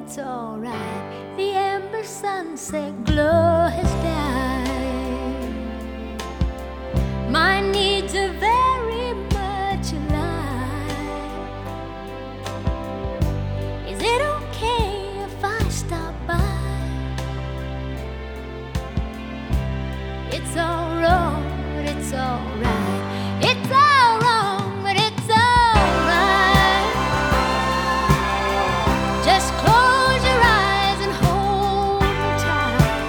it's alright. The amber sunset glow has died. My needs are very much alive. Is it okay if I stop by? It's all wrong, but it's alright. It's all wrong, but it's alright. Just close your eyes and hold me tight.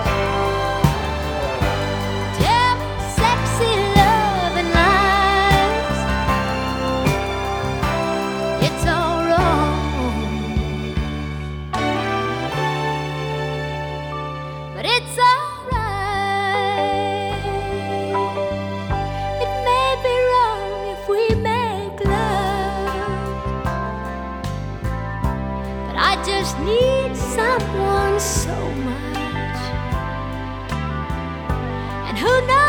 Tell me sexy loving lies. It's all wrong, but it's alright. It may be wrong if we make love, but I just need someone so much. And who knows?